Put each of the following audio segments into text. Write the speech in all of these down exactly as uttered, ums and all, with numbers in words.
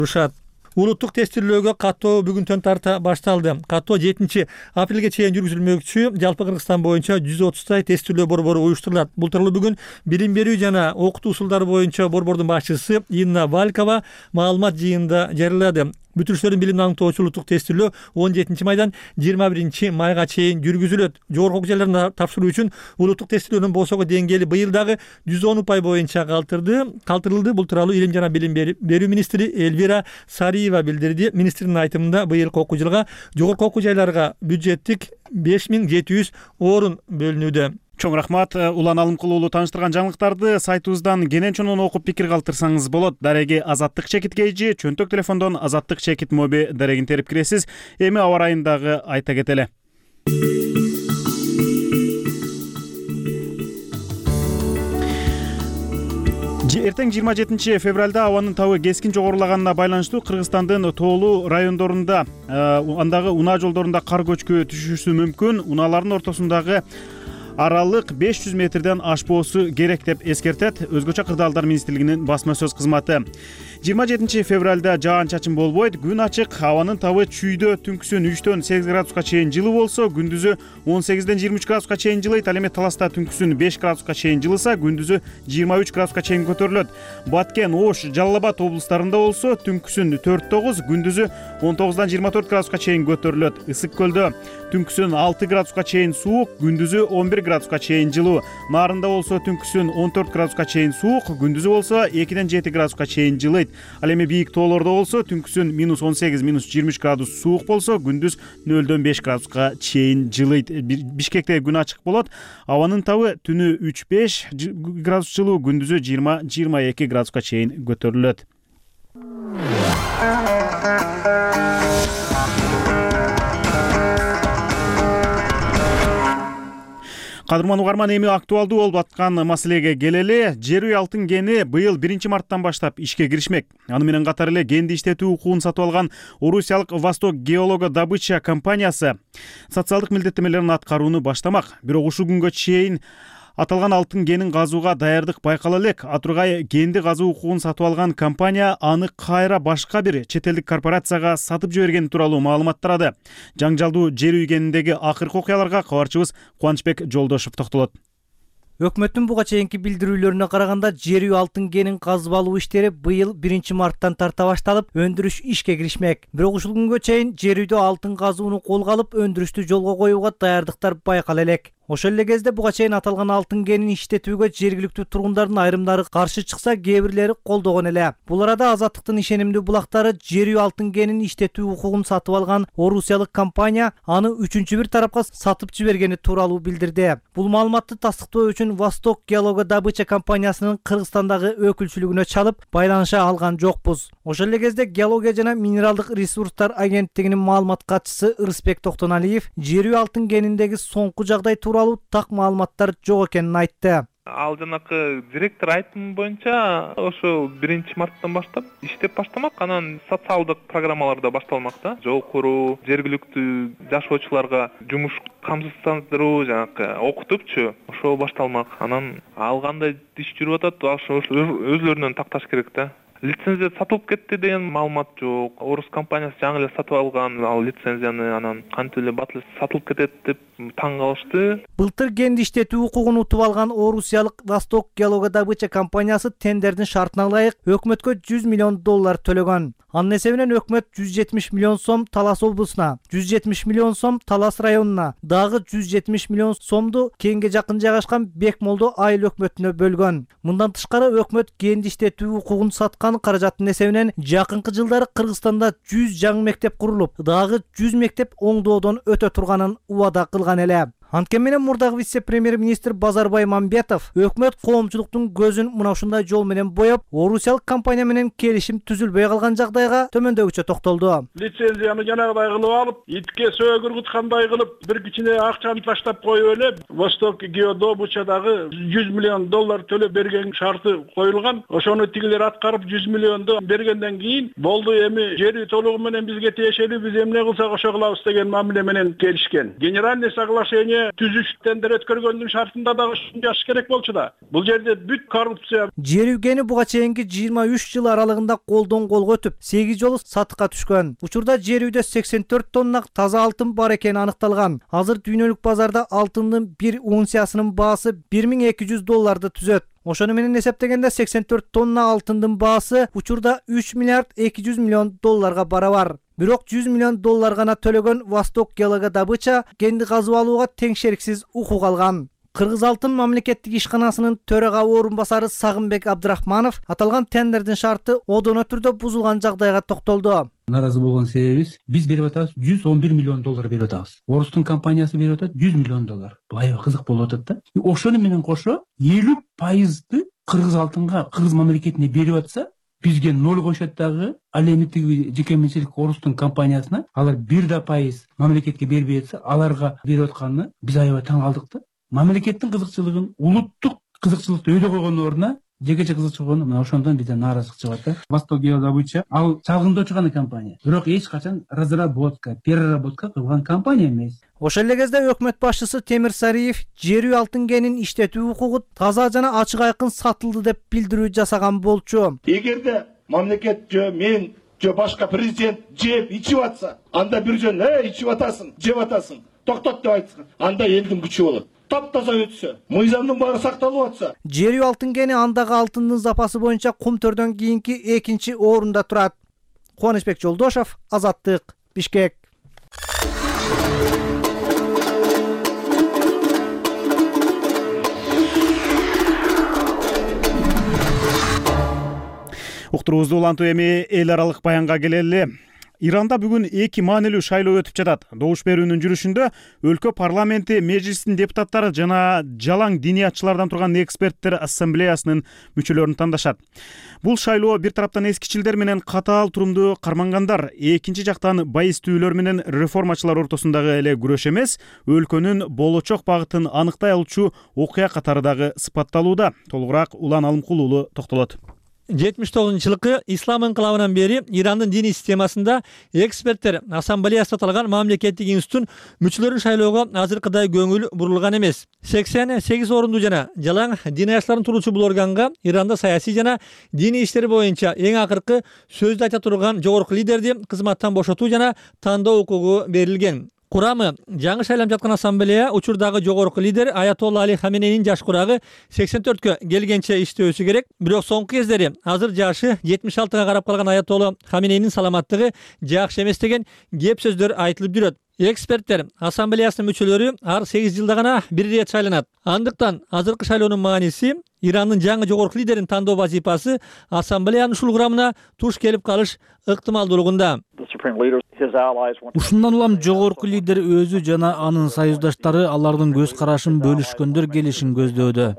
урушат. Улуттук тестирлөөгө каттоо бүгүнтөн тарта башталды. Каттоо жетинчи апрелге чейин жүргүзүлмөкчү. Жалпы Кыргызстан боюнча жүз отуздай тестирлөө борбору уюштурулат. Бул тууралуу бүгүн билим берүү жана окутуу усулдары боюнча борбордун башчысы Инна Валькова маалымат жыйынында жарыялады. Бүтүрүштөрдүн билим аныктоочу улуттук тестирлөө он жетинчи майдан жыйырма биринчи майга чейин жүргүзүлөт. Жогорку окуу жайларына тапшыруу үчүн улуттук тестирлөөнүн босого деңгээли быйыл дагы жүз он упай боюнча калтырды. Калтырылды. Бул тууралуу илим жана билим берүү министри Эльвира Сариева билдирди. Министрдин айтымында быйылкы окуу жылга жогорку окуу жайларга бюджеттик беш миң жети жүз орун бөлүнүүдө. Чоң рахмат. Улан Алымкулуулу тааныштырган жаңылыктарды сайтыбыздан кенен чонун окуп пикир калтырсаңыз болот. Дареги Азаттык чекит кейжи, чөнтөк телефондон Азаттык чекит моби дарегин терип киресиз. Эми аба ырайындагы айта кетели. Эртең жыйырма жетинчи февралда абанын табы кескин жогорулаганына байланыштуу Кыргызстандын тоолуу райондорунда, андагы унаа жолдорунда кар көчкү түшүшү мүмкүн. Унаалардын ортосундагы аралык беш жүз метрден ашпоосу керек деп эскертет Өзгөчө кырдаалдар министрлигинин басма сөз кызматы. жыйырма жетинчи февралда жаан чачын болбойт, күн ачык, абанын табы чүйдө түнкүсүн үчтөн сегиз градуска чейин жылуу болсо, күндүзү он сегизден жыйырма үч градуска чейин жылыйт. Ал эми Таласта түнкүсүн беш градуска чейин жылыса, күндүзү жыйырма үч градуска чейин көтөрүлөт. Баткен, Ош, Жалал Абад облустарында болсо, түнкүсүн төрт тогуз, күндүзү он тогуздан жыйырма төрт градуска чейин көтөрүлөт. Ысык көлдө түнкүсүн алты градуска чейин суук, күндүзү он бир градуска чейин жылуу. Нарында болсо түнкүсүн он төрт градуска чейин суук, күндүзү болсо экиден жети градуска чейин жылыйт. Ал эми бийик тоолордо болсо түнкүсүн минус он сегиз, минус жыйырма үч градус суук болсо, күндүз нөлдөн беш градуска чейин жылыйт. Бишкекте күн ачык болот. Абанын табы түнү үч беш градус жылуу, күндүзү жыйырма жыйырма эки градуска чейин көтөрүлөт. Кадырман угарман, эми актуалдуу болуп аткан маселеге келели. Жер үй алтын кени быйыл биринчи марттан баштап ишке киришмек. Аны менен катар эле кенди иштетүү укугун сатып алган Орусиялык Восток геолого-добыча компаниясы социалдык милдеттенмелерин аткарууну баштамак. Бирок ушул күнгө чейин аталган алтын кенин казууга даярдык байкала элек. Атургай кенди казуу укугун сатып алган компания аны кайра башка бир чет элдик корпорацияга сатып жибергени тууралуу маалымат тарады. Жаңжалдуу жер үй кенинидеги акыркы окуяларга кабарчыбыз Кубанычбек Жолдошев токтолот. Өкмөттүн буга чейинки билдирүүлөрүнө караганда, жер үй алтын кенин казып алуу иштери быйыл биринчи марттан тарта башталып, өндүрүш ишке киришмек. Бирок ушул күнгө чейин жер үйдө алтын казууну колго алып, өндүрүштү жолго коюуга даярдыктар байкала элек. Ошол эле кезде буга чейин аталган алтын кенин иштетүүгө жергиликтүү тургундардын айрымдары каршы чыкса, кээ бирлери колдогон эле. Бул арада Азаттыктын ишенимдүү булактары жер үй алтын кенин иштетүү укугун сатып алган Орусиялык компания аны үчүнчү бир тарапка сатып жибергени тууралуу билдирди. Бул маалыматты тастыктоо үчүн Восток геолого-добыча компаниясынын Кыргызстандагы өкүлчүлүгүнө чалып, байланыша алган жокпуз. Ошол эле кезде Геология жана минералдык ресурстар агенттигинин маалымат катчысы Ырысбек Токтоналиев жер үй алтын кениндеги соңку жагдай тууралуу так маалыматтар жок экенин айтты. Ал жанакы директор айтымы боюнча ошо биринчи марттан баштап иштеп баштамак, анан социалдык программалар да башталмак да. Жол куруу, жергиликтүү жашоочуларга жумуш камсыздандыруу, жанакы окутупчу, ошо башталмак. Анан ал кандай иш жүрүп атат, ошо өзлөрүнөн такташ керек да. Лицензия сатылып кетти деген маалымат жок. Орус компаниясы жаңы эле сатып алган ал лицензияны, анан кантип эле бат эле сатылып кетет деп таң калышты. Былтыр кенди иштетүү укугун утуп алган Орусиялык Восток геолого-добыча компаниясы тендердин шартына ылайык өкмөткө жүз миллион доллар төлөгөн. Анын эсебинен өкмөт жүз жетимиш миллион сом Талас облусуна, жүз жетимиш миллион сом Талас районуна, дагы жүз жетимиш миллион сомду кенге жакын жайгашкан Бекмолдо айыл өкмөтүнө бөлгөн. Мындан тышкары өкмөт кенди иштетүү укугун саткан каражаттын эсебинен жакынкы жылдары Кыргызстанда жүз жаңы мектеп курулуп, дагы жүз мектеп оңдоодон өтө турганын убада кылган эле. Анткени менен мурдагы вице-премьер-министр Базарбай Мамбетов өкмөт коомчулуктун көзүн мына ушундай жол менен боеп, Орусиялык компания менен келишим түзүлбөй калган жагдайга төмөндөгүчө токтолду. Лицензияны жанагыдай кылып алып, итке сөөгүр куткандай кылып, бир кичине акчаны таштап коюп эле, Восток геодобычадагы жүз миллион доллар төлөп берген шарты коюлган. Ошону тигилер аткарып жүз миллионду бергенден кийин болду, эми жер үй толугу менен бизге тиешелүү, биз эмне кылсак ошо кылабыз деген мамиле менен келишкен. Генеральный соглашение түзүш тендер өткөргөндүн шартында дагы ушуну жазыш керек болчу да. Бул жерде бүт коррупция. Жер үйгени буга чейинки жыйырма үч жыл аралыгында колдон колго өтүп, сегиз жолу сатыкка түшкөн. Учурда жер үйдө сексен төрт тонна таза алтын бар экени аныкталган. Азыр дүйнөлүк базарда алтындын бир унциясынын баасы бир миң эки жүз долларды түзөт. Ошону менен эсептегенде сексен төрт тонна алтындын баасы учурда үч миллиард эки жүз миллион долларга барабар. Бирок жүз миллион доллар гана төлөгөн Восток Геологодобыча кенди казып алууга теңшериксиз укук алган. Кыргыз алтын мамлекеттик ишканасынын төрага орун басары Сагынбек Абдрахманов аталган тендердин шарты одоно түрдө бузулган жагдайга токтолду. Наразы болгон себебибиз биз берип атабыз жүз он бир миллион доллар берип атабыз. Орустун компаниясы берип атат жүз миллион доллар. Бул аябай кызык болуп атат да. Ошону менен кошо элүү пайызды кыргыз алтынга, кыргыз мамлекетине берип атса, бизге ноль коюшат дагы. Ал эми тиги жеке менчилик орустун компаниясына алар бир да пайыз мамлекетке бербей атса, аларга берип атканына биз аябай таң калдык да. Мамлекеттин кызыкчылыгын, улуттук кызыкчылыкты өйдө койгон ордуна жекече кызыкчылык болгону мына ошондон бизде нааразычылык чыгат да. Восток Геологодобыча ал чалгындоочу гана компания. Бирок эч качан разработка, переработка кылган компания эмес. Ошол эле кезде өкмөт башчысы Темир Сариев жер үй алтын кенин иштетүү укугу таза жана ачык айкын сатылды деп билдирүү жасаган болчу. Эгерде мамлекет жö мен жö башка президент жеп ичип атса, анда бир жөн "Э, ичип атасың, жеп атасың, токтот" деп айтса, анда элдин күчү болот. Таптаза өтсө, мыйзамдын баары сакталып атса. Жер үй алтын кени андагы алтындын запасы боюнча Кум төрдөн кийинки экинчи орунда турат. Кубанычбек Жолдошов, Азаттык, Бишкек. Уктуруубузду улантуу эми эл аралык баянга келели. Иранда бүгүн эки маанилүү шайлоо өтүп жатат. Добуш берүүнүн жүрүшүндө өлкө парламенти межлисинин депутаттары жана жалаң диниятчылардан турган эксперттер ассамблеясынын мүчөлөрүн тандашат. Бул шайлоо бир тараптан эскичилдер менен катаал турумду кармангандар, экинчи жактан байыстүүлөр менен реформачылар ортосундагы эле күрөш эмес, өлкөнүн болочок багытын аныктай алуучу окуя катары дагы сыпатталууда. Толугураак Улан Алымкул уулу токтолот. жетимиш тогузунчу жылкы ислам инкылабынан бери Ирандын диний системасында эксперттер ассамблеясы аталган мамлекеттик институттун мүчөлөрүн шайлоого азыркыдай көңүл бурулган эмес. сексен сегиз орунду жана жалаң диниятчылардын туруучу бул органга Иранда саясий жана диний иштер боюнча эң акыркы сөздү айта турган жогорку лидерди кызматтан бошотуу жана тандоо укугу берилген. Курамы жаңы шайланып жаткан ассамблея учурдагы жогорку лидер Аятолла Али Хаменейнин жаш курагы сексен төрткө келгенче иштөөсү керек. Бирок соңку кездери азыр жашы жетимиш алтыга карап калган Аятолла Хаменейнин саламаттыгы жакшы эмес деген кеп сөздөр айтылып жүрөт. Эксперттер ассамблеясынын мүчөлөрү ар сегиз жылда гана бир ирет шайланат. Андыктан азыркы шайлоонун мааниси Ирандын жаңы жогорку лидерин тандоо вазифасы ассамблеянын ушул курамына туш келип калыш ыктымалдуулугунда. Ушундан улам жогорку лидер өзү жана анын союздаштары алардын көз карашын бөлүшкөндөр келишин көздөдө.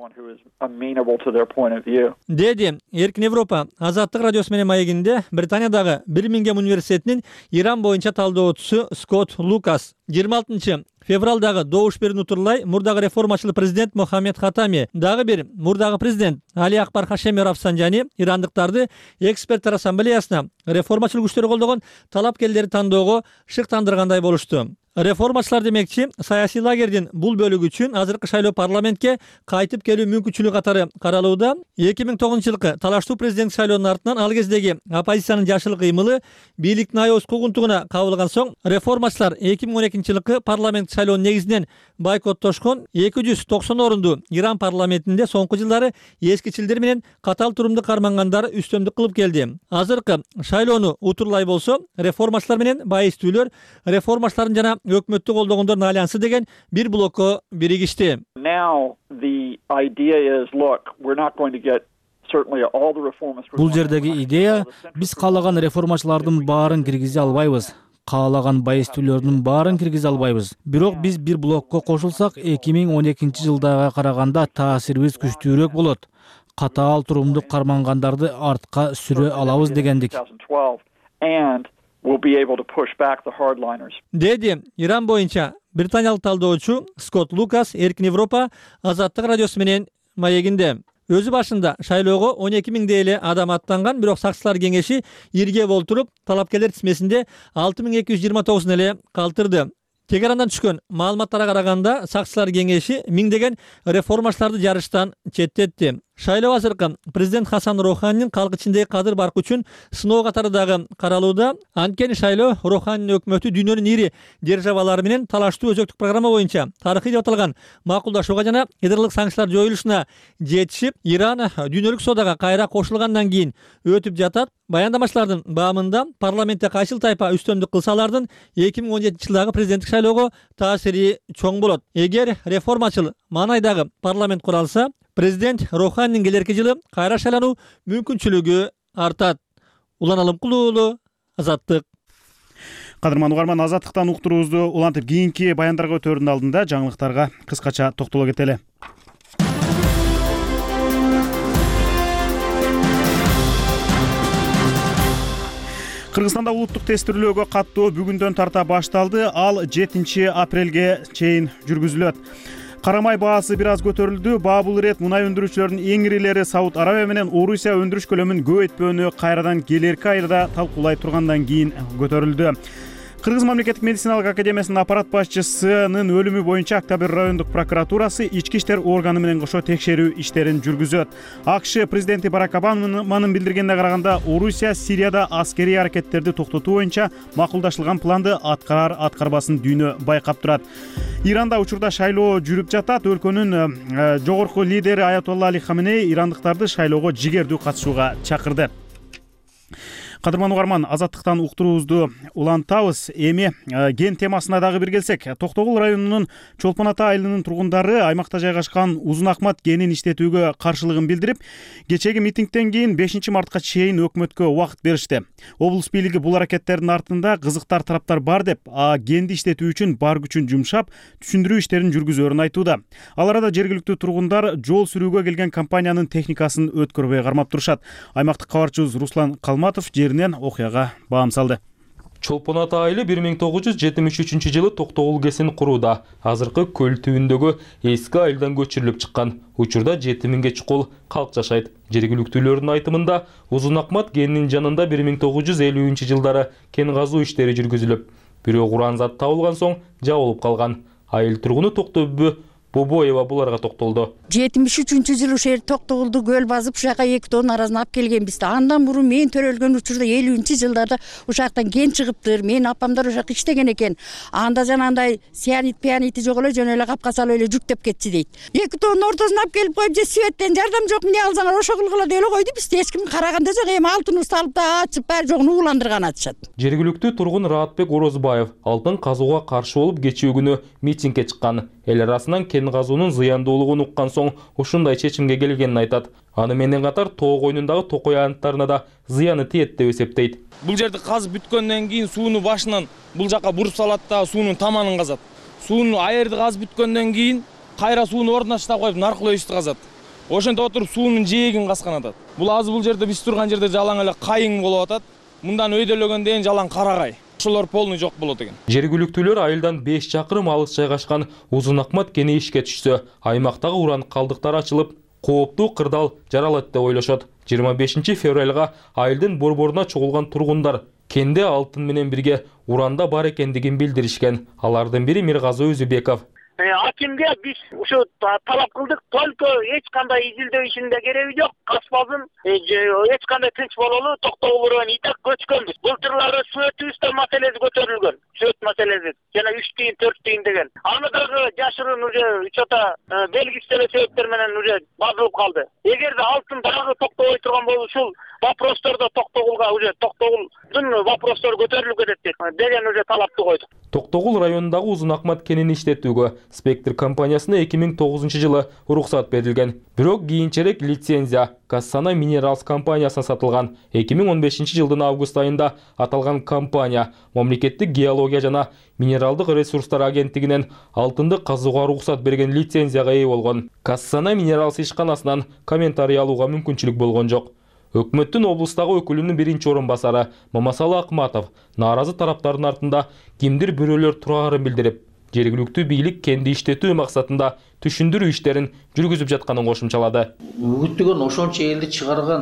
Деди Эркин Европа Азаттык радиосу менен маегинде Британиядагы Бирмингем университетинин Иран боюнча талдоочусу Скотт Лукас. жыйырма алтынчы февралдагы добуш берүүнү утурлай мурдагы реформачыл президент Мохаммед Хатами, дагы бир мурдагы президент Али Акбар Хашеми Рафсанжани ирандыктарды эксперттер ассамблеясына реформачыл күчтөр колдогон талапкерлерди тандоого шыктандыргандай болушту. Реформачылар демекчи саясий лагердин бул бөлүгү үчүн азыркы шайлоо парламентке кайтып келүү мүмкүнчүлүгү катары каралууда. эки миң тогузунчу жылкы талаштуу президенттик шайлоонун артынан ал кездеги оппозициянын жашыл кыймылы бийликтин аябыз куугунтугуна кабылган соң реформачылар эки миң он экинчи жылкы парламент шайлоонун негизинен бойкоттошкон эки жүз токсон орунду Иран парламентинде соңку жылдары эскичилдер менен катаал турумду кармангандары үстөмдүк кылып келди. Азыркы шайлоону утурлай болсо реформачылар менен байыстүүлөр реформачылардын жана өкмөттү колдогондордун альянсы деген бир блокко биригишти. Бул жердеги идея биз каалаган реформачылардын баарын киргизе албайбыз. Каалаган байыстүүлөрдүн баарын киргизе албайбыз. Бирок биз бир блокко кошулсак эки миң он экинчи жылдага караганда таасирибиз күчтүүрөөк болот. Катаал турумду кармангандарды артка сүрө алабыз дегендик. We'll be able to push back the hardliners. Деди Иран боюнча британиялык талдоочу Скотт Лукас Эркин Европа Азаттык радиосу менен маегинде. Өзү башында шайлоого он эки миңдей эле адам аттанган, бирок сакчылар кеңеши ирге болтуруп талапкерлер тизмесинде алты миң эки жүз жыйырма тогузун эле калтырды. Тегерандан түшкөн маалыматтарга караганда сакчылар кеңеши миңдеген реформачыларды жарыштан четтетти. Шайлоо азыркы президент Хасан Роханинин калк ичиндеги кадыр баркы үчүн сыноо катары дагы каралууда. Анткени шайлоо Роханинин өкмөтү дүйнөнүн ири державалары менен талаштуу өзөктүк программа боюнча тарыхый деп аталган макулдашууга жана ядролук санкциялар жоюлушуна жетишип, Иран дүйнөлүк соодага кайра кошулгандан кийин өтүп жатат. Баяндамачылардын баамында парламентте кайсыл тайпа үстөмдүк кылсалардын эки миң он жетинчи жылдагы президенттик шайлоого таасири чоң болот. Эгер реформачыл маанайдагы парламент куралса, президент Роханинин келерки жылы кайра шайлануу мүмкүнчүлүгү артат. Улан Алымкулуу уулу, Азаттык. Кадырман угарман, Азаттыктан уктуруубузду улантып кийинки баяндарга өтөөрдүн алдында жаңылыктарга кыскача токтоло кетели. Кыргызстанда улуттук тестирлөөгө каттоо бүгүндөн тарта башталды. Ал жетинчи апрелге чейин жүргүзүлөт. Карамай баасы бир аз көтөрүлдү. Баа бул ирет мунай өндүрүүчүлөрдүн эң ирилери Сауд Арабия менен Орусия өндүрүш көлөмүн көбөйтпөөнү кайрадан келерки айда талкуулай тургандан кийин көтөрүлдү. Кыргыз мамлекеттик медициналык академиясынын аппарат башчысынын өлүмү боюнча Октябрь райондук прокуратурасы ички иштер органы менен кошо текшерүү иштерин жүргүзөт. АКШ президенти Барак Обаманын билдиргенине караганда, Орусия Сирияда аскерий аракеттерди токтотуу боюнча макулдашылган планды аткарар аткарбасын дүйнө байкап турат. Иранда учурда шайлоо жүрүп жатат. Өлкөнүн жогорку лидери Аятолла Али Хаменей ирандыктарды шайлоого жигердүү катышууга чакырды. Кадырман угарман, Азаттыктан уктуруубузду улантабыз. Эми ген темасына дагы бир келсек, Токтогул районунун Чолпон Ата айылынын тургундары аймакта жайгашкан Узун Акмат кенин иштетүүгө каршылыгын билдирип, кечеги митингден кийин бешинчи мартка чейин өкмөткө убакыт беришти. Облус бийлиги бул аракеттердин артында кызыктар тараптар бар деп, а генди иштетүү үчүн бар күчүн жумшап, түшүндүрүү иштерин жүргүзөөрүн айтууда. Ал арада жергиликтүү тургундар жол сүрүүгө келген компаниянын техникасын өткөрбөй кармап турушат. Аймактык кабарчыбыз Руслан Калматов окуяга баам салды. Чолпон Ата айылы бир миң тогуз жүз жетимиш үчүнчү жылы Токтогул кесин курууда. Азыркы көл түбүндөгү эски айылдан көчүрүлүп чыккан. Учурда жети миңге чукул калк жашайт. Жергиликтүүлөрдүн айтымында, Узун Акмат кенинин жанында бир миң тогуз жүз элүүнчү жылдары кен казуу иштери жүргүзүлүп, бирок уран зат табылган соң жабылып калган. Айыл тургуну Токтөбү Бобоева буларга токтолду. жетимиш үчүнчү жылы ушер Токтогулду көл басып, ушака эки тонн арасын алып келгенбиз. Андан мурун мен төрөлгөн учурда элүүнчү жылдарда ушактан кен чыгыптыр. Мен апамдар ушакта иштеген экен. Анда жанагындай сианит пианити жок эле, жөн эле капка салып эле жүктөп кетчи дейт. эки тонн ортосун алып келип коюп, же светтен жардам жок, эмне алсаңар ошо кылгыла деп эле койду. Бизде эч ким караганда жок. Эми алтыныбызды алып да ачып баары жогун ууландырган атышат. Жергиликтүү тургун Раатбек Орозбаев алтын казууга каршы болуп кечээ күнү митингге чыккан. Эл арасынан кен казуунун зыяндуулугун уккан соң ушундай чечимге келгенин айтат. Аны менен катар тоо койнундагы токой аянттарына да зыяны тиет деп эсептейт. Бул жерди казып бүткөндөн кийин сууну башынан бул жака буруп салат да суунун таманын казат. Сууну аерди казып бүткөндөн кийин кайра сууну ордуна таштап коюп наркылоо ишти казат. Ошентип отуруп суунун жээгин каскан атат. Бул азыр бул жерде биз турган жерде жалаң эле кайың болуп атат. Мындан өйдөлөгөндөн жалаң карагай. Ошолор полный жок болот экен. Жергиликтүүлөр айылдан беш чакырым алыс жайгашкан Узун Акмат кени ишке түшсө, аймактагы уран калдыктары ачылып, кооптуу кырдаал жаралат деп ойлошот. жыйырма бешинчи февралга айылдын борборуна чогулган тургундар кенде алтын менен бирге уранда бар экендигин билдиришкен. Алардын бири Миргазы Өзүбеков. Акимге биз ушу талап кылдык, только эч кандай изилдөө ишинде кереги жок. Каспазын эч кандай тынч бололу, Токтогул району итак көчкөнбүз. Былтырлары сөтүбүздө маселеси көтөрүлгөн. Сөт маселеси жана үч тыйын, төрт тыйын деген. Аны дагы жашырын уже учета белгисиз себептер менен уже базылып калды. Эгерде алтын дагы токтобой турган болсо, ушул вопростордо Токтогулга уже Токтогулдун вопростору көтөрүлүп кетет деген уже талапты койдук. Токтогул районундагы Узун Акмат кенин иштетүүгө Спектр компаниясына эки миң тогузунчу жылы уруксат берилген. Бирок кийинчерээк лицензия Кассана Минералс компаниясына сатылган. эки миң он бешинчи жылдын август айында аталган компания мамлекеттик геология жана минералдык ресурстар агенттигинен алтынды казууга уруксат берген лицензияга ээ болгон. Кассана Минералс ишканасынан комментарий алууга мүмкүнчүлүк болгон жок. Өкмөттүн облустагы өкүлүнүн биринчи орун басары Мамасалы Акматов нааразы тараптардын артында кимдир бирөөлөр турарын билдирип, жергиликтүү бийлик кенди иштетүү максатында түшүндүрүү иштерин жүргүзүп жатканын кошумчалады. Үгүттөгөн ошончо элди чыгарган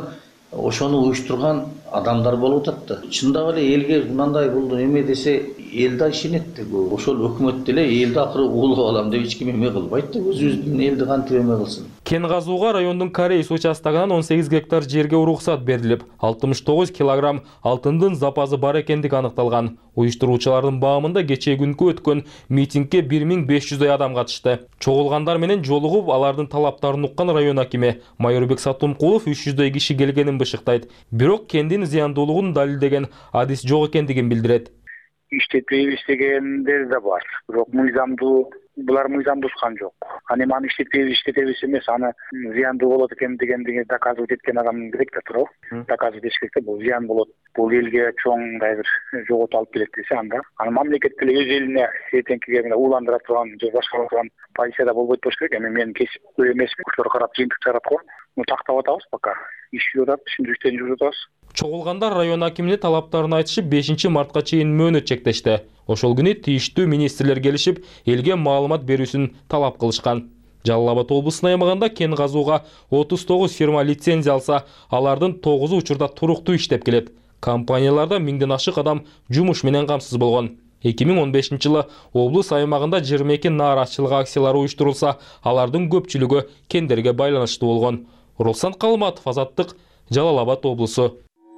ошону уюштурган адамдар болуп атат да. Чындап эле элге мындай бул эме десе эл да ишенет да. Ошол өкмөт деле элди акыры уулап алам деп эч ким эме кылбайт да. Өзүбүздүн элди кантип эме кылсын. Кен казууга райондун Корейс участогунан он сегиз гектар жерге уруксат берилип, алтымыш тогуз килограмм алтындын запасы бар экендиги аныкталган. Уюштуруучулардын баамында кечээ күнкү өткөн митингге бир миң беш жүздөй адам катышты. Чогулгандар менен жолугуп, алардын талаптарын уккан район акими Майырбек Сатумкулов үч жүздөй киши келгенин бышыктайт. Бирок кендин зыяндуулугун далилдеген адис жок экендигин билдирет. Иштетпейбиз дегендер да бар. Бирок мыйзамдуу булар мыйзам бузган жок. Аны маны иштетпейбиз, иштетебиз эмес, аны зыяндуу болот экен дегендиги доказывать эткен адам керек да туурабы? Доказывать этиш керек да, бул зыян болот. Бул элге чоң мындай бир жоготуу алып келет десе анда. Аны мамлекет деле өз элине эртеңкиге мына ууландыра турган, же башкара турган позицияда болбойт болуш керек. Эми мен кесиптүү эмесмин, ошолор карап жыйынтык чыгарат го. Муну тактап атабыз пока. Иш жүрүп атат, түшүндүрүштөн жүрүп атабыз. Чогулгандар район акимине талаптарын айтышып бешинчи мартка чейин мөөнөт чектешти. Ошол күнү тийиштүү министрлер келишип, элге маалымат берүүсүн талап кылышкан. Жалал Абад облусунун аймагында кен казууга отуз тогуз фирма лицензия алса, алардын тогузу учурда туруктуу иштеп келет. Компанияларда миңден ашык адам жумуш менен камсыз болгон. эки миң он бешинчи жылы облус аймагында жыйырма эки нааразычылык акциялары уюштурулса, алардын көпчүлүгү кендерге байланыштуу болгон. Руслан Калматов, Азаттык, Жалал Абад облусу.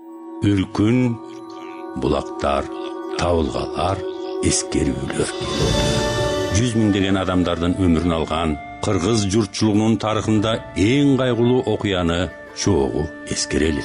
Үркүн, булактар, табылгалар, эскерүүлөр. Жүз миңдеген адамдардын өмүрүн алган кыргыз журтчулугунун тарыхында эң кайгылуу окуяны чогуу эскерели.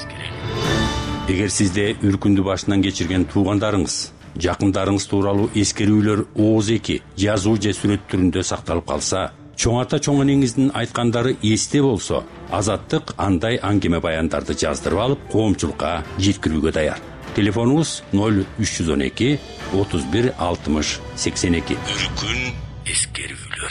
Эгер сизде үркүндү башынан кечирген туугандарыңыз, жакындарыңыз тууралуу эскерүүлөр ооз эки жазуу же сүрөт түрүндө сакталып калса, чоң ата чоң энеңиздин айткандары эсте болсо, Азаттык андай аңгеме баяндарды жаздырып алып, коомчулукка жеткирүүгө даяр. Телефонубуз ноль үч жүз он эки отуз бир алтымыш сексен эки. Үркүн эскерүүлөр.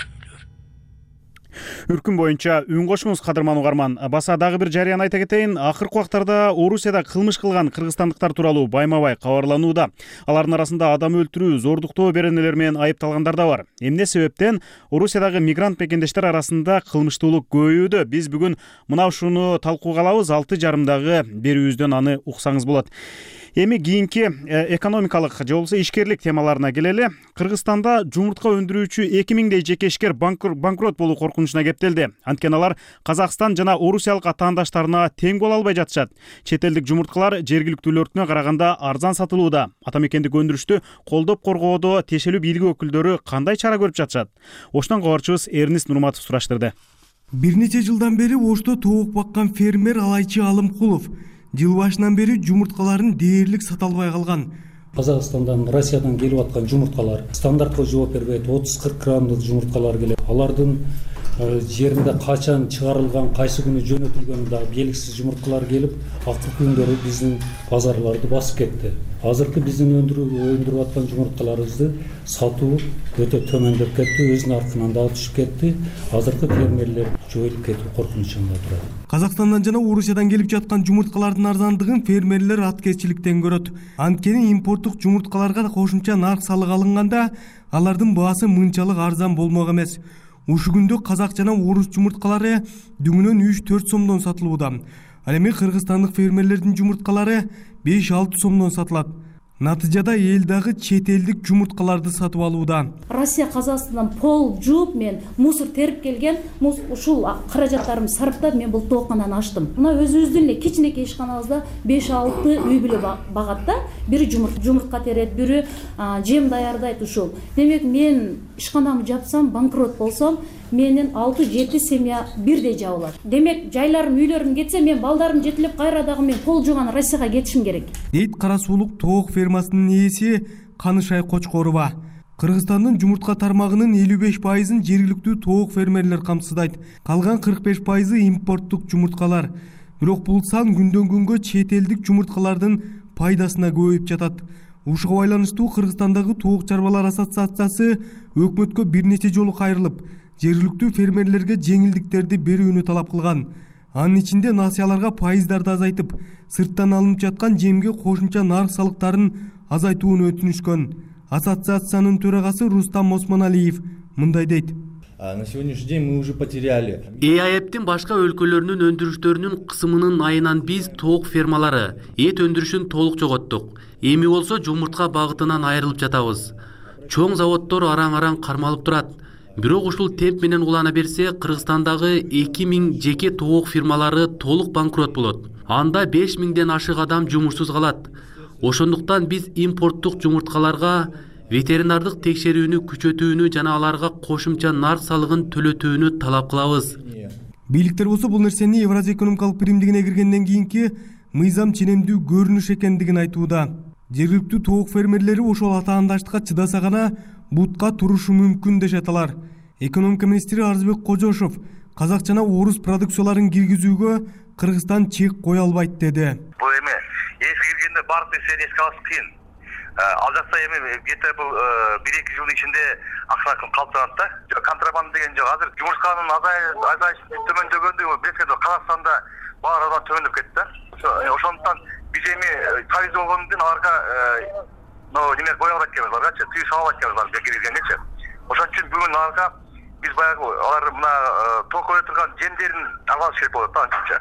Үркүн боюнча үн кошуңуз кадырман угарман. Баса дагы бир жарыяны айта кетейин. Акыркы убактарда Орусияда кылмыш кылган кыргызстандыктар тууралуу байма-бай кабарланууда. Алардын арасында адам өлтүрүү, зордуктоо беренелер менен айыпталгандар да бар. Эмне себептен Орусиядагы мигрант мекендештер арасында кылмыштуулук көбөйүүдө? Биз бүгүн мына ушуну талкууга алабыз. алты жарымдагы берүүбүздөн аны уксаңыз болот. Эми кийинки экономикалык же болбосо ишкерлик темаларына келели. Кыргызстанда жумуртка өндүрүүчү эки миңдей жеке ишкер банкрот болуу коркунучуна кептелди. Анткени алар Казакстан жана Орусиялык атаандаштарына тең боло албай жатышат. Чет элдик жумурткалар жергиликтүүлөркүнө караганда арзан сатылууда. Атамекендик өндүрүштү колдоп коргоодо тиешелүү бийлик өкүлдөрү кандай чара көрүп жатышат? Оштон кабарчыбыз Эрнис Нурматов сураштырды. Бир нече жылдан бери Ошто тоок баккан фермер Алайчы Алымкулов жыл башынан бери жумурткаларын дээрлик сата албай калган. Казакстандан, Россиядан келип аткан жумурткалар стандартка жооп бербейт. отуз кырк граммдык жумурткалар келет. Алардын жеринде качан чыгарылган, кайсы күнү жөнөтүлгөнү да белгисиз жумурткалар келип, акыркы күндөрү биздин базарларды басып кетти. Азыркы биздин өндүрүп аткан жумурткаларыбызды сатуу өтө төмөндөп кетти, өзүнүн артынан дагы түшүп кетти. Азыркы фермерлер жоюлуп кетүү коркунучунда турат. Казакстандан жана Орусиядан келип жаткан жумурткалардын арзандыгын фермерлер аткезчиликтен көрөт. Анткени импорттук жумурткаларга кошумча нарк салык алынганда, алардын баасы мынчалык арзан болмок эмес. Ушу күндө казак жана орус жумурткалары дүңүнөн үч төрт сомдон сатылууда. Ал эми кыргызстандык фермерлердин жумурткалары беш алты сомдон сатылат. Натыйжада эл дагы чет элдик жумурткаларды сатып алууда. Россия Казакстандан пол жууп, мен мусор терип келген, ушул каражаттарымды сарптап, мен бул тооккананы ачтым. Мына өзүбүздүн эле кичинекей ишканабызда беш алты үй бүлө багат да, бири жумуртка терет, бири жем даярдайт ушул. Демек мен ишканамды жапсам, банкрот болсом, менин алты жети семья бирдей жабылат. Демек жайларым, үйлөрүм кетсе, мен балдарым жетилип кайра дагы мен пол жууган Россияга кетишим керек. Дейт Кара суулук тоок фермасынын ээси Канышай Кочкорова. Кыргызстандын жумуртка тармагынын элүү беш пайызын жергиликтүү тоок фермерлер камсыздайт. Калган кырк беш пайызы импорттук жумурткалар. Бирок бул сан күндөн күнгө чет элдик жумурткалардын пайдасына көбөйүп жатат. Ушуга байланыштуу Кыргызстандагы тоок чарбалар ассоциациясы өкмөткө бир нече жолу кайрылып, жергиликтүү фермерлерге жеңилдиктерди берүүнү талап кылган. Анын ичинде насыяларга пайыздарды азайтып, сырттан алынып жаткан жемге кошумча нарк салыктарын азайтууну өтүнүшкөн. Ассоциациянын төрагасы Рустам Осмоналиев мындай дейт. На сегодняшний день мы уже потеряли. ЭАЭПтин башка өлкөлөрүнүн өндүрүштөрүнүн кысымынын айынан биз тоок фермалары эт өндүрүшүн толук жоготтук. Эми болсо жумуртка багытынан айрылып жатабыз. Чоң заводдор араң-араң кармалып турат. Бирок ушул темп менен улана берсе, Кыргызстандагы эки миң жеке тоок фирмалары толук банкрот болот. Анда беш миңден ашык адам жумушсуз калат. Ошондуктан биз импорттук жумурткаларга ветеринардык текшерүүнү күчөтүүнү жана аларга кошумча нарк салыгын төлөтүүнү талап кылабыз. Бийликтер болсо бул нерсени Евразия экономикалык биримдигине киргенден кийинки мыйзам ченемдүү көрүнүш экендигин айтууда. Жергиликтүү тоок фермерлери ошол атаандаштыкка чыдаса гана бутка турушу мүмкүн дешет алар. Экономика министри Арзбек Кожошов казак жана орус продукцияларын киргизүүгө Кыргызстан чек кое албайт деди. Бул эми эске киргенде баардык нерсени эске алыш кыйын. Ал жакта эми где-то бул бир эки жылдын ичинде акча калып турат да. Контрабанда деген жок. Азыр жумуртканын азайышы төмөндөгөндүгү бескеде Казакстанда баары төмөндөп кетти да. Ошондуктан биз эми тавиз болгондон аларга но неме кое албайт экенбиз, аларгачы тыюу сала албайт экенбиз алар киргизгендечи. Ошон үчүн бүгүн аларга биз баягы алар мына тоок кое турган жемдерин алыш керек болот да анча.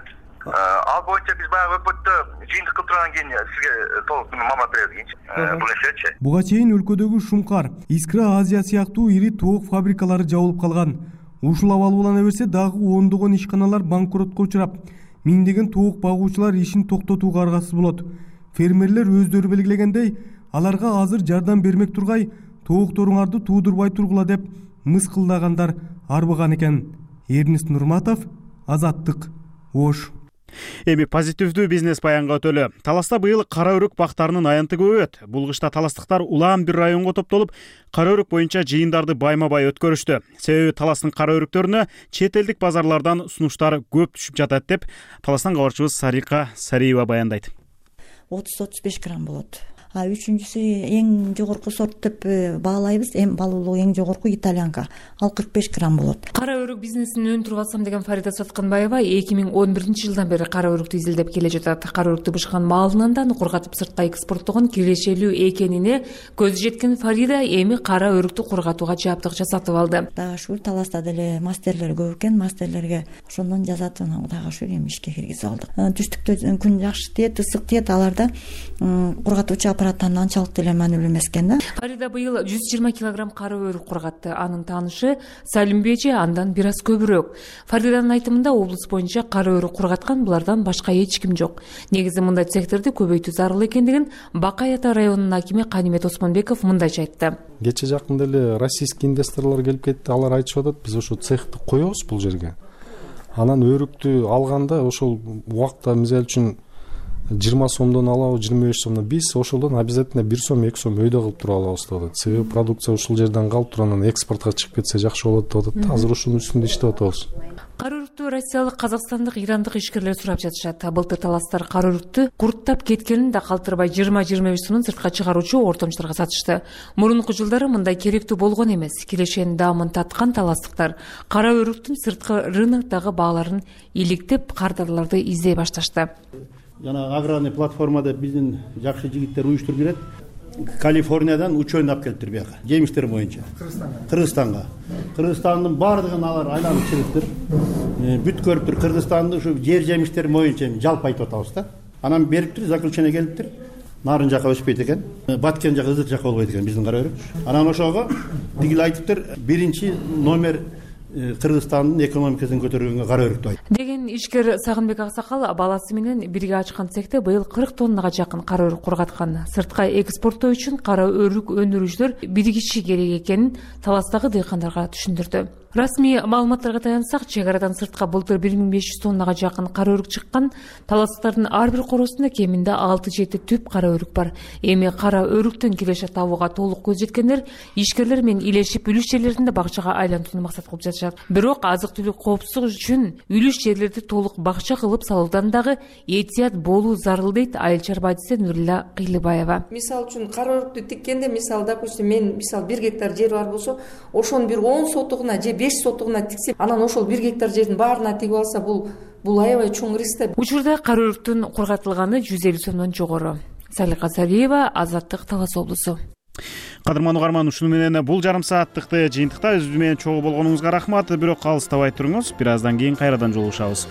Ал боюнча биз баягы өкмөттө жыйынтык кылып тургандан кийин сизге толук маалымат беребиз кийинчи. Бул нерсечи. Буга чейин өлкөдөгү Шумкар, Искра Азия сыяктуу ири тоок фабрикалары жабылып калган. Ушул абал улана берсе дагы ондогон ишканалар банкротко учурап, миңдеген тоок багуучулар ишин токтотууга аргасыз болот. Фермерлер өздөрү белгилегендей, аларга азыр жардам бермек тургай, тоокторуңарды туудурбай тургула деп мыскылдагандар арбыган экен. Эрнест Нурматов, Азаттык, Ош. Эми позитивдүү бизнес баянга өтөлү. Таласта быйыл кара өрүк бактарынын аянты көбөйөт. Бул кышта таластыктар улам бир районго топтолуп, кара өрүк боюнча жыйындарды байма-бай өткөрүштү. Себеби Таластын кара өрүктөрүнө чет элдик базарлардан сунуштар көп түшүп жатат деп Таластан кабарчыбыз Сарика Сариева баяндайт. отуз отуз беш грамм болот. А үчүнчүсү эң жогорку сорт деп баалайбыз. Эң балуулугу эң жогорку итальянка. Ал кырк беш грамм болот. Кара өрүк бизнесин өндүрүп алсам деген Фарида Сатканбаева эки миң он биринчи жылдан бери кара өрүктү изилдеп келе жатат. Кара өрүктү бышкан малынан да кургатып сыртка экспорттогон кирешелүү экенине көзү жеткен Фарида эми кара өрүктү кургатууга жаптык жасатып алды. Дагы ушул Таласта деле мастерлер көп экен. Мастерлерге ошондон жасатып дагы ушул эми ишке киргизип алдык. Түштүктө күн жакшы тиет, ысык тиет, аларда кургатуучу аппараттан анчалык деле маанилүү эмес экен да. Фарида быйыл жүз жыйырма килограмм кара өрүк кургатты. Анын таанышы Салим Бежи андан бир аз көбүрөөк. Фариданын айтымында облус боюнча кара өрүк кургаткан булардан башка эч ким жок. Негизи мындай цехтерди көбөйтүү зарыл экендигин Бакай Ата районунун акими Канимет Осмонбеков мындайча айтты. Кече жакында эле российский инвесторлор келип кетти. Алар айтышып атат, биз ошо цехти коебуз бул жерге. Анан өрүктү алганда ошол убакта мисалы үчүн жыйырма сомдон алабы, жыйырма беш сомдон. Биз ошолдон обязательно бир сом, эки сом өйдө кылып тура алабыз деп атат. Себеби продукция ушул жерден калып туруп анан экспортко чыгып кетсе жакшы болот деп атат. Азыр ушунун үстүндө иштеп атабыз. Кара өрүктү россиялык, казакстандык, ирандык ишкерлер сурап жатышат. Былтыр Таластар кара өрүктү курттап кеткенин да калтырбай жыйырма жыйырма беш сомдон сыртка чыгаруучу ортомчуларга сатышты. Мурунку жылдары мындай керектүү болгон эмес. Келешенин даамын таткан таластыктар кара өрүктүн сырткы рыноктогу бааларын иликтеп, кардарларды издей башташты. Жана аграрный платформада биздин жакшы жигиттер уюштуруп берет. Калифорниядан учойн алып келиптир бияка. Жемиштер боюнча. Кыргызстанга. Кыргызстанга. Кыргызстандын бардыгын алар айланып чыгыптыр. Бүт көрүптүр. Кыргызстандын ушу жер жемиштери боюнча жалпы айтып атабыз да. Анан бериптир, заключение келиптир. Нарын жака өспөйт экен. Баткен жака, Ызык жака болбойт экен биздин кара өрүк. Анан ошого тигил айтыптыр, биринчи номер Кыргызстандын экономикасын көтөргөнгө кара өрүктү айт. Деген ишкер Сагынбек Аксакал баласы менен бирге ачкан цехте быйыл кырк тоннага жакын кара өрүк кургаткан. Сыртка экспорттоо үчүн кара өрүк өндүрүүчүлөр биригиши керек экенин Таластагы дыйкандарга түшүндүрдү. Расмий маалыматтарга таянсак, чек арадан сыртка былтыр бир миң беш жүз тоннага жакын кара өрүк чыккан. Таластыктардын ар бир коросунда кеминде алты жети түп кара өрүк бар. Эми кара өрүктөн килеше табууга толук көз жеткендер ишкерлер менен илешип үлүш жерлеринде бакчага айлантууну максат кылып жатышат. Бирок азык-түлүк коопсуздугу үчүн үлүш жерлерди толук бакча кылып салуудан дагы этият болуу зарыл дейт айыл-чарба бадиси Нурилла Кыйлыбаева. Мисал үчүн кара өрүктү тиккенде, мисал допустим мен мисал бир гектар жер бар болсо, ошонун бир он сотугуна же беш сотугуна тиксе, анан ошол бир гектар жердин баарына тигип алса, бул бул аябай чоң риск. Учурда кара өрүктүн кургатылганы жүз элүү сомдон жогору. Салика Сариева, Азаттык, Талас облусу. кадырман угарман, ушуну менен бул жарым сааттыкты жыйынтыкта өзүбүз менен чогуу болгонуңузга рахмат. Бирок алыстабай туруңуз, бир аздан кийин кайрадан жолугушабыз.